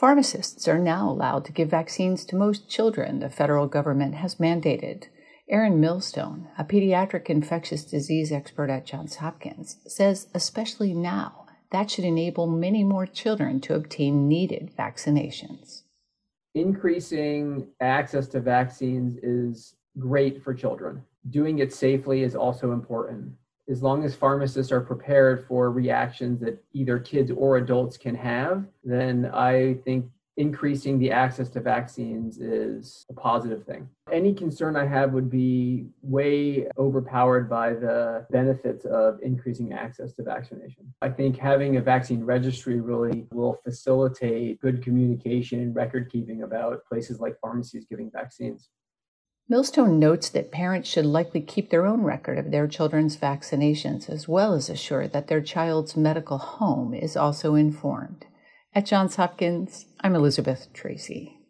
Pharmacists are now allowed to give vaccines to most children the federal government has mandated. Erin Millstone, a pediatric infectious disease expert at Johns Hopkins, says especially now, that should enable many more children to obtain needed vaccinations. Increasing access to vaccines is great for children. Doing it safely is also important. As long as pharmacists are prepared for reactions that either kids or adults can have, then I think increasing the access to vaccines is a positive thing. Any concern I have would be way overpowered by the benefits of increasing access to vaccination. I think having a vaccine registry really will facilitate good communication and record keeping about places like pharmacies giving vaccines. Millstone notes that parents should likely keep their own record of their children's vaccinations, as well as assure that their child's medical home is also informed. At Johns Hopkins, I'm Elizabeth Tracy.